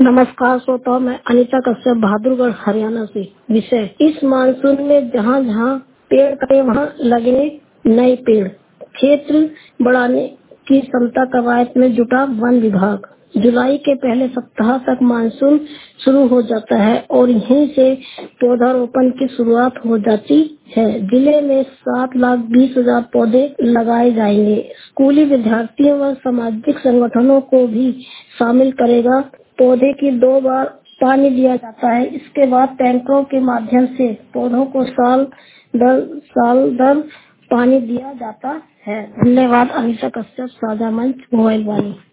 नमस्कार श्रोताओं, मैं अनीता कश्यप बहादुरगढ़ हरियाणा से। विषय इस मानसून में जहाँ जहाँ पेड़ कटे वहाँ लगे नए पेड़। क्षेत्र बढ़ाने की क्षमता कवायद में जुटा वन विभाग। जुलाई के पहले सप्ताह तक मानसून शुरू हो जाता है और यहीं से पौधारोपण की शुरुआत हो जाती है। जिले में 7,20,000 पौधे लगाए जाएंगे। स्कूली विद्यार्थियों व सामाजिक संगठनों को भी शामिल करेगा। पौधे की 2 बार पानी दिया जाता है। इसके बाद टैंकरों के माध्यम से पौधों को साल दर पानी दिया जाता है। धन्यवाद। अनीता कश्यप, साझा मंच, मोबाइल वाणी।